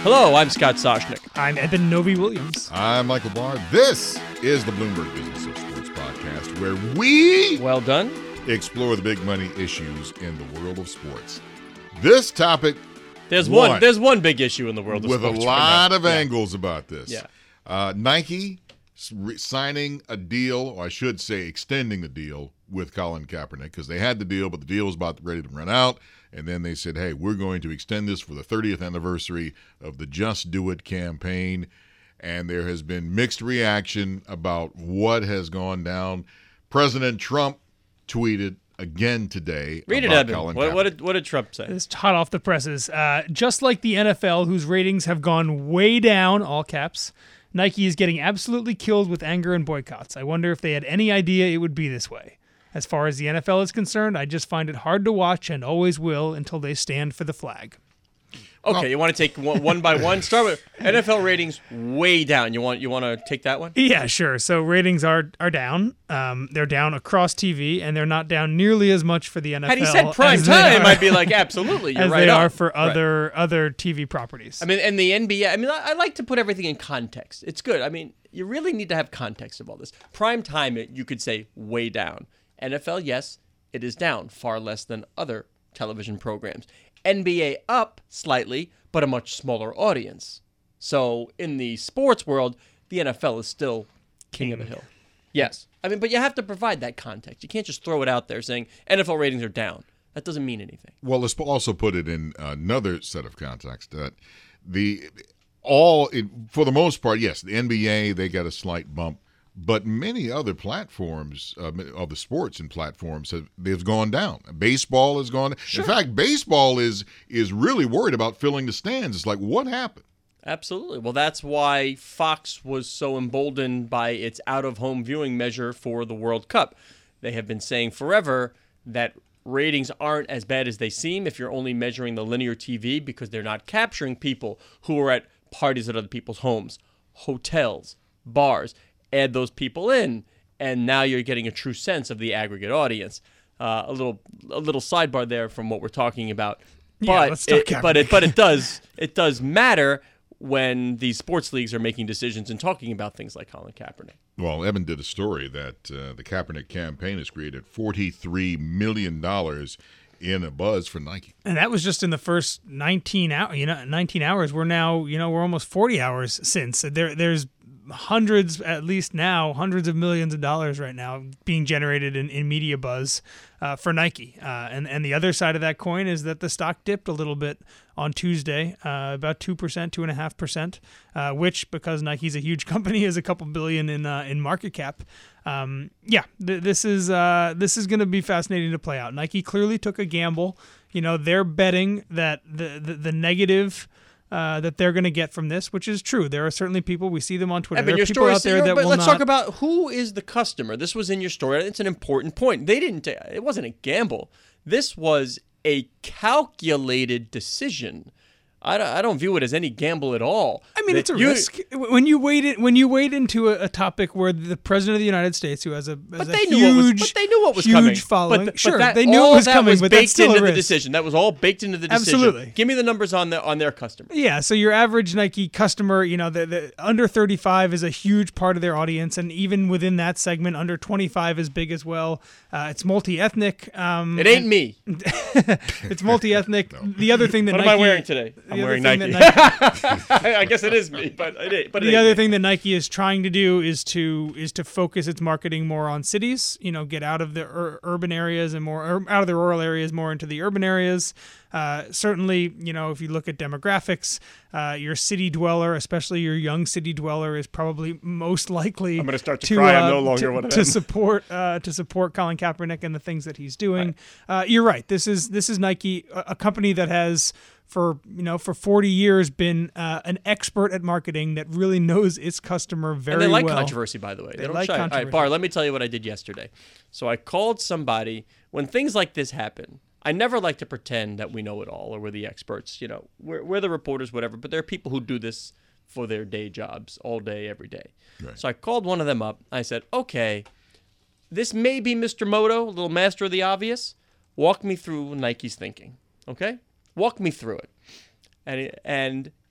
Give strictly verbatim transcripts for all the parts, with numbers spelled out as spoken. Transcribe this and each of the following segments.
Hello, I'm Scott Soshnick. I'm Eben Novy-Williams. I'm Michael Barr. This is the Bloomberg Business of Sports podcast, where we Well done. explore the big money issues in the world of sports. This topic, There's one, one. There's one big issue in the world of with sports a lot right of yeah. angles about this. Yeah. Uh, Nike re- signing a deal, or I should say extending the deal with Colin Kaepernick, because they had the deal, but the deal was about ready to run out. And then they said, hey, we're going to extend this for the thirtieth anniversary of the Just Do It campaign. And there has been mixed reaction about what has gone down. President Trump tweeted again today Read it, about Evan. Colin What, Kaepernick. what, did, what did Trump say? It's hot off the presses. Uh, just like the N F L, whose ratings have gone way down, all caps, Nike is getting absolutely killed with anger and boycotts. I wonder if they had any idea it would be this way. As far as the N F L is concerned, I just find it hard to watch and always will until they stand for the flag. Okay, Well- you want to take one, one by one? Start with N F L ratings way down. You want you want to take that one? Yeah, sure. So ratings are are down. Um, they're down across T V, and they're not down nearly as much for the N F L. Had he said prime as they time, are- I'd be like, absolutely, you're as right they on. are for Right. other other T V properties. I mean, and the N B A, I mean, I, I like to put everything in context. It's good. I mean, you really need to have context of all this. Prime time, you could say, way down. N F L, yes, it is down, far less than other television programs. N B A up slightly, but a much smaller audience. So in the sports world, the N F L is still king of the hill. Yes. I mean, but you have to provide that context. You can't just throw it out there saying N F L ratings are down. That doesn't mean anything. Well, let's also put it in another set of context that the all it, for the most part, yes, the N B A, they got a slight bump, but many other platforms uh, of the sports and platforms have they've gone down. Baseball has gone. Sure. In fact, baseball is is really worried about filling the stands. It's like, what happened? Absolutely. Well, that's why Fox was so emboldened by its out-of-home viewing measure for the World Cup. They have been saying forever that ratings aren't as bad as they seem if you're only measuring the linear T V because they're not capturing people who are at parties at other people's homes, hotels, bars. Add those people in, and now you're getting a true sense of the aggregate audience. Uh, a little, a little sidebar there from what we're talking about, Yeah, but let's talk it, but it, but it does, it does matter when these sports leagues are making decisions and talking about things like Colin Kaepernick. Well, Evan did a story that uh, the Kaepernick campaign has created forty-three million dollars in a buzz for Nike. And that was just in the first nineteen hours. You know, nineteen hours. We're now, you know, we're almost forty hours since. There, there's hundreds, at least now, hundreds of millions of dollars right now being generated in, in media buzz uh, for Nike. Uh, and and the other side of that coin is that the stock dipped a little bit on Tuesday, uh, about two percent, two and a half percent, uh, which, because Nike's a huge company, is a couple billion in uh, in market cap. Um, yeah, th- this is uh, this is going to be fascinating to play out. Nike clearly took a gamble. You know, they're betting that the the, the negative uh, that they're going to get from this, which is true. There are certainly people, we see them on Twitter. I mean, there your are people story, out there that but will let's not. talk about who is the customer. This was in your story. It's an important point. They didn't. It wasn't a gamble. This was a calculated decision. I don't, I don't view it as any gamble at all. I mean, That it's a you- risk when you wade in, when you wade into a, a topic where the president of the United States, who has a, has But a they huge, knew what was. But they knew what was huge coming. following. But, th- sure, but that, they knew all it was that coming, was but that's baked still into a the risk. decision. That was all baked into the decision. Absolutely. Give me the numbers on the on their customer. Yeah, so your average Nike customer, you know, the, the under thirty-five is a huge part of their audience, and even within that segment, under twenty-five is big as well. Uh, it's multi-ethnic. Um, It ain't me. it's multi-ethnic. The other thing that What Nike, am I wearing today? the I'm other wearing thing Nike. that Nike I guess it is me, but it ain't. But it the ain't other me. thing that Nike is trying to do is to is to focus its marketing more on cities. You know, get out of the ur- urban areas and more ur- out of the rural areas, more into the urban areas. Uh, certainly, you know, if you look at demographics, uh, your city dweller, especially your young city dweller, is probably most likely. I'm gonna start to cry. I'm no longer to, one of to them. support uh, to support Colin Kaepernick and the things that he's doing. Uh, you're right. This is this is Nike, a, a company that has for you know for forty years been uh, an expert at marketing that really knows its customer very And they like well. controversy, by the way. They, They don't like shy. All controversy. right, Bar, let me tell you what I did yesterday. So I called somebody. When things like this happen, I never like to pretend that we know it all or we're the experts. You know, we're, we're the reporters, whatever. But there are people who do this for their day jobs all day, every day. Right. So I called one of them up. I said, okay, this may be Mister Moto, a little master of the obvious. Walk me through Nike's thinking, okay? Walk me through it. And, and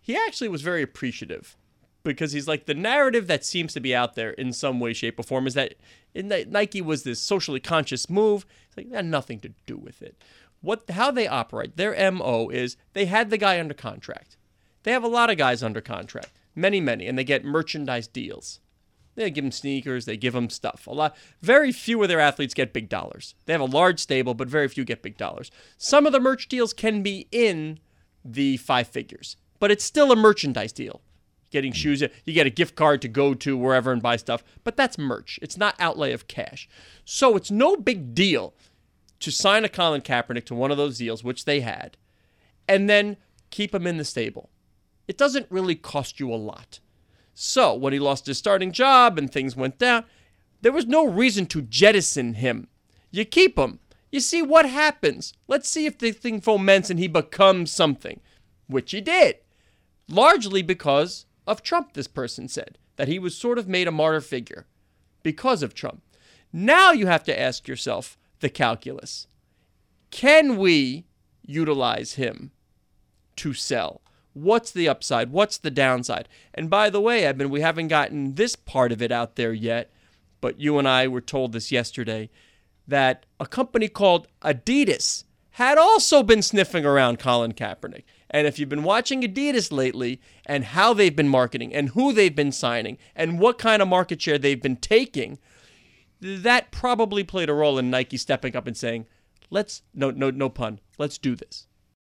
he actually was very appreciative because he's like, the narrative that seems to be out there in some way, shape, or form is that in that Nike was this socially conscious move. It's like, that had nothing to do with it. What, how they operate, their M O is they had the guy under contract. They have a lot of guys under contract, many, many, and they get merchandise deals. They give them sneakers, they give them stuff. A lot, very few of their athletes get big dollars. They have a large stable, but very few get big dollars. Some of the merch deals can be in the five figures, but it's still a merchandise deal. Getting shoes, you get a gift card to go to wherever and buy stuff, but that's merch. It's not outlay of cash. So it's no big deal to sign a Colin Kaepernick to one of those deals, which they had, and then keep him in the stable. It doesn't really cost you a lot. So when he lost his starting job and things went down, there was no reason to jettison him. You keep him. You see what happens. Let's see if the thing foments and he becomes something, which he did, largely because of Trump, this person said, that he was sort of made a martyr figure because of Trump. Now you have to ask yourself the calculus. Can we utilize him to sell? What's the upside? What's the downside? And by the way, Eben, we haven't gotten this part of it out there yet, but you and I were told this yesterday, that a company called Adidas had also been sniffing around Colin Kaepernick. And if you've been watching Adidas lately and how they've been marketing and who they've been signing and what kind of market share they've been taking, that probably played a role in Nike stepping up and saying, let's, no, no, no pun, let's do this.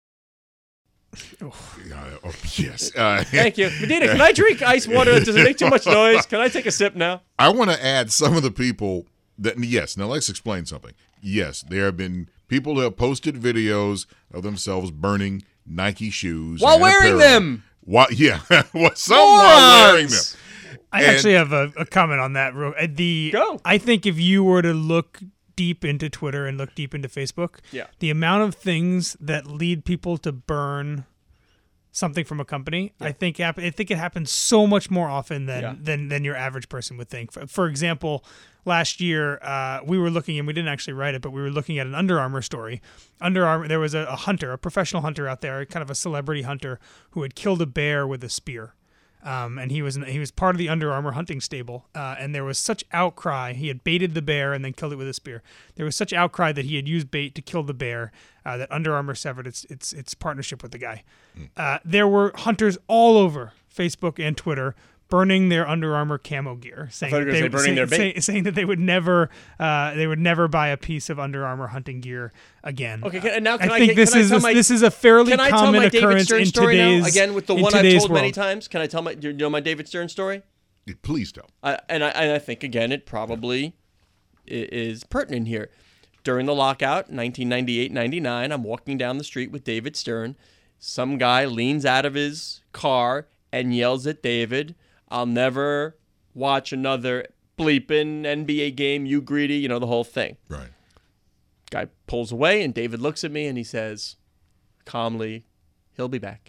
Uh, oh, yes. Uh, Thank you. Medina, can I drink ice water? Does it make too much noise? Can I take a sip now? I want to add some of the people that, yes, now let's explain something. Yes, there have been people who have posted videos of themselves burning Nike shoes. While wearing apparel. them. While, yeah, some while wearing them. I And- actually have a, a comment on that. real- uh, The Go. I think if you were to look deep into Twitter and look deep into Facebook, Yeah. the amount of things that lead people to burn something from a company, I think hap- I think it happens so much more often than Yeah. than than your average person would think. For, for example, last year uh, we were looking, and we didn't actually write it, but we were looking at an Under Armour story. Under Armour, there was a, a hunter, a professional hunter out there, kind of a celebrity hunter, who had killed a bear with a spear. Um, and he was he was part of the Under Armour hunting stable, uh, and there was such outcry. He had baited the bear and then killed it with a spear. There was such outcry that he had used bait to kill the bear uh, that Under Armour severed its its its partnership with the guy. Uh, there were hunters all over Facebook and Twitter burning their Under Armour camo gear, saying thought you were that gonna they say burning their bait. say- saying that they would never uh, they would never buy a piece of Under Armour hunting gear again. Okay, can, and now can I I, think can, this can I is tell a, my, this is a fairly Can I tell common my David occurrence Stern in story today's now? Again, with the in one I've today's told many world. times. Can I tell my, do you know my David Stern story? Please tell. I, and, I, and I think, again, it probably i- is pertinent here. During the lockout, nineteen ninety-eight ninety-nine, I'm walking down the street with David Stern. Some guy leans out of his car and yells at David, "I'll never watch another bleeping N B A game, you greedy," you know, the whole thing. Right. Guy pulls away, and David looks at me, and he says, calmly, "He'll be back."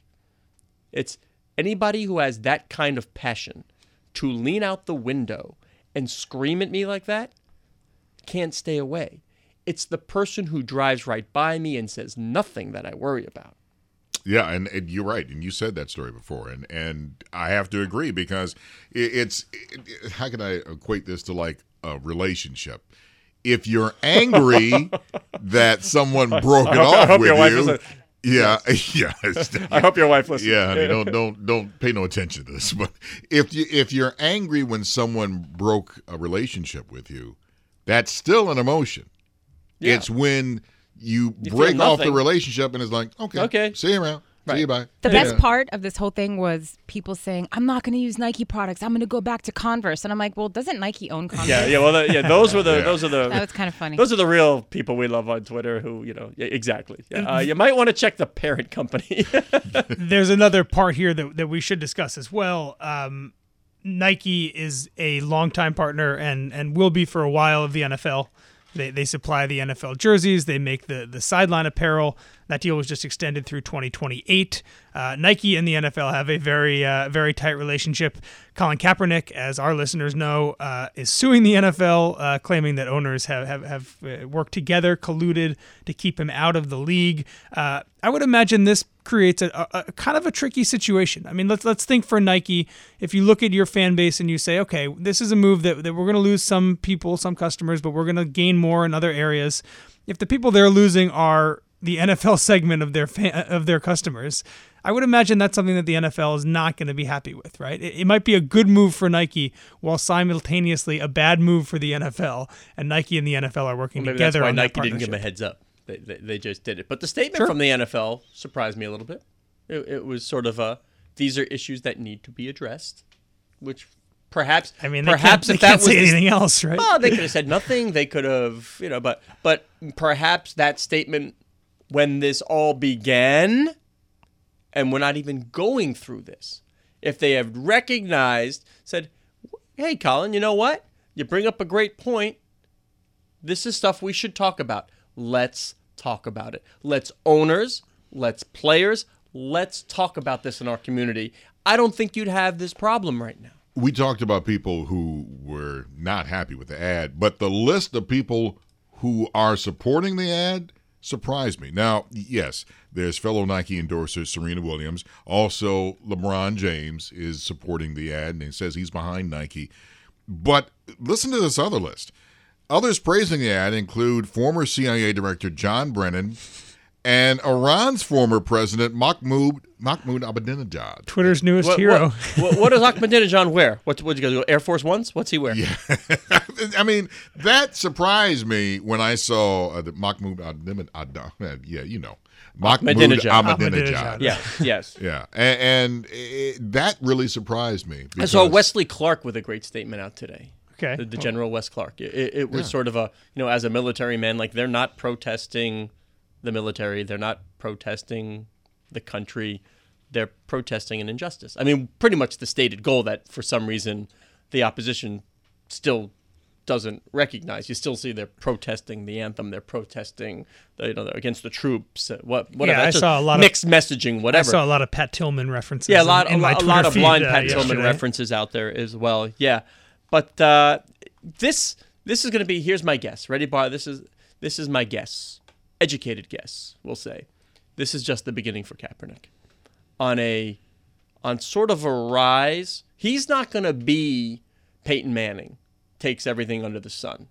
It's anybody who has that kind of passion to lean out the window and scream at me like that can't stay away. It's the person who drives right by me and says nothing that I worry about. Yeah, and, and you're right, and you said that story before, and and I have to agree because it, it's it, how can I equate this to like a relationship? If you're angry that someone broke it I hope- I off hope with your wife you, listens. yeah, yeah, I hope your wife listens. yeah, honey, don't don't don't pay no attention to this. But if you if you're angry when someone broke a relationship with you, that's still an emotion. Yeah. It's when you, You feel break off the nothing. relationship and it's like, okay, Okay. see you around, Right. see you bye. The Yeah. best part of this whole thing was people saying, "I'm not going to use Nike products. I'm going to go back to Converse." And I'm like, "Well, doesn't Nike own Converse?" Yeah, yeah, well, the, yeah, those were the, Yeah. those are the, That was kind of funny. those are the real people we love on Twitter who, you know, yeah, exactly. Yeah, uh, you might want to check the parent company. There's another part here that, that we should discuss as well. Um, Nike is a longtime partner and, and will be for a while of the N F L. They they supply the N F L jerseys. They make the, the sideline apparel. That deal was just extended through twenty twenty-eight. Uh, Nike and the N F L have a very, uh, very tight relationship. Colin Kaepernick, as our listeners know, uh, is suing the N F L, uh, claiming that owners have, have, have uh, worked together, colluded to keep him out of the league. Uh, I would imagine this creates a, a, a kind of a tricky situation. I mean, let's let's think for Nike. If you look at your fan base and you say, okay, this is a move that, that we're going to lose some people, some customers, but we're going to gain more in other areas. If the people they're losing are the N F L segment of their fan, of their customers, I would imagine that's something that the N F L is not going to be happy with, right? It, it might be a good move for Nike while simultaneously a bad move for the N F L, and Nike and the N F L are working well, maybe together that's why on Nike that didn't give partnership. them a heads up. They, they, they just did it. But the statement Sure. from the N F L surprised me a little bit. It, it was sort of a, these are issues that need to be addressed, which perhaps, I mean, they perhaps can't, if they that can't was say the- anything else, right? Oh, they could have said nothing. They could have, you know, but but perhaps that statement when this all began, and we're not even going through this, if they have recognized, said, hey, Colin, you know what? You bring up a great point. This is stuff we should talk about. Let's talk about it. Let's owners, let's players, let's talk about this in our community. I don't think you'd have this problem right now. We talked about people who were not happy with the ad, but the list of people who are supporting the ad surprised me. Now, yes, there's fellow Nike endorser Serena Williams. Also, LeBron James is supporting the ad, and he says he's behind Nike. But listen to this other list. Others praising the ad include former C I A Director John Brennan and Iran's former president Mahmoud Mahmoud Ahmadinejad. Twitter's newest What, hero. what, what, what does Ahmadinejad wear? What what you guys go Air Force Ones? What's he wear? Yeah, I mean that surprised me when I saw uh, the Mahmoud Ahmadinejad. Yeah, you know, Mahmoud Ahmadinejad. Ahmadinejad. Yeah, yes. Yeah, and, and it, that really surprised me. I saw because- Wesley Clark with a great statement out today. Okay. The, the General Wes Clark. It, it, it was Yeah. sort of a, you know, as a military man, like they're not protesting the military. They're not protesting the country. They're protesting an injustice. I mean, pretty much the stated goal that for some reason the opposition still doesn't recognize. You still see they're protesting the anthem. They're protesting, the, you know, they're against the troops. uh, What, whatever. Yeah, I That's saw a lot of- mixed messaging. I Whatever. saw a lot of Pat Tillman references. Yeah, a in- lot, in a, my lot, a Twitter lot of feed, blind uh, Pat Tillman yesterday. references out there as well. Yeah, but uh, this this is going to be. Here's my guess. Ready, Bar? This is this is my guess. Educated guess, we'll say. This is just the beginning for Kaepernick. On a on sort of a rise. He's not going to be Peyton Manning. Takes everything under the sun.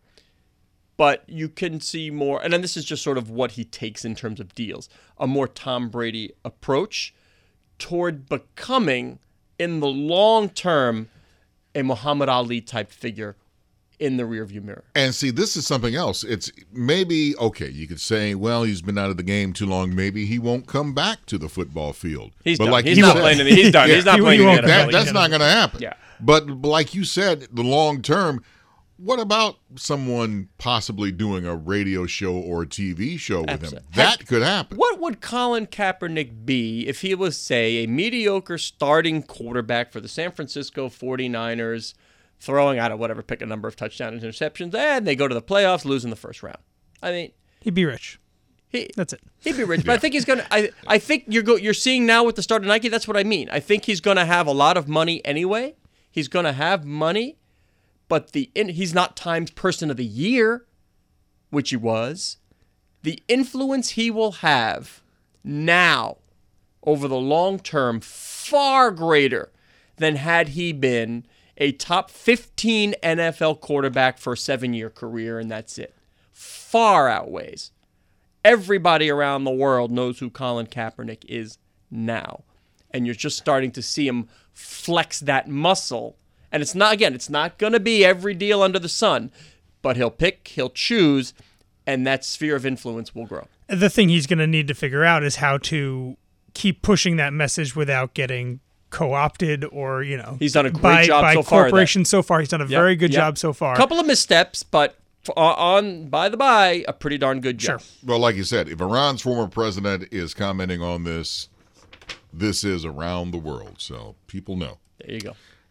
But you can see more, and then this is just sort of what he takes in terms of deals, a more Tom Brady approach toward becoming, in the long term, a Muhammad Ali type figure in the rearview mirror. And see, this is something else. It's maybe, okay, you could say, well, he's been out of the game too long. Maybe he won't come back to the football field. He's but done. like he's you not said- playing in the, he's done. Yeah. He's not He- playing he in the won't- N F L. That, that's Yeah. not going to happen. Yeah. But like you said, the long term, what about someone possibly doing a radio show or a T V show with him? Absolutely. That could happen. What would Colin Kaepernick be if he was, say, a mediocre starting quarterback for the San Francisco forty-niners, throwing out of whatever, pick a number of touchdowns and interceptions, and they go to the playoffs, lose in the first round? I mean, He'd be rich. he That's it. he'd be rich, but I think he's gonna. I I think you're go, you're seeing now with the start of Nike. That's what I mean. I think he's gonna have a lot of money anyway. He's gonna have money, but the in, he's not Times Person of the Year, which he was. The influence he will have now over the long term far greater than had he been a top fifteen N F L quarterback for a seven-year career, and that's it. Far outweighs. Everybody around the world knows who Colin Kaepernick is now. And you're just starting to see him flex that muscle. And it's not, again, it's not going to be every deal under the sun, but he'll pick, he'll choose, and that sphere of influence will grow. The thing he's going to need to figure out is how to keep pushing that message without getting co-opted or, you know, He's done a great by, job by so far of that. corporations so far. He's done a Yep, very good yep. job so far. Couple of missteps, but f- on by the by, a pretty darn good job. Sure. Well, like you said, if Iran's former president is commenting on this, this is around the world, so people know. There you go.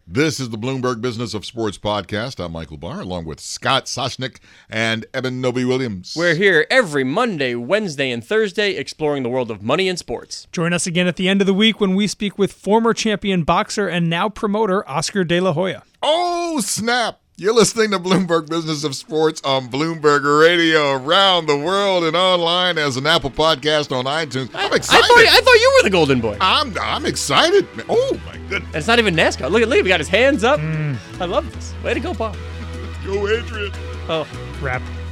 This is the Bloomberg Business of Sports podcast. I'm Michael Barr, along with Scott Soshnick and Eben Novy-Williams. We're here every Monday, Wednesday, and Thursday exploring the world of money and sports. Join us again at the end of the week when we speak with former champion boxer and now promoter Oscar De La Hoya. Oh, snap! You're listening to Bloomberg Business of Sports on Bloomberg Radio around the world and online as an Apple podcast on iTunes. I'm excited. I thought, I thought you were the golden boy. I'm I'm excited. Oh, my goodness. And it's not even NASCAR. Look at look, we got his hands up. Mm. I love this. Way to go, Bob. Go, Adrian. Oh, Rap.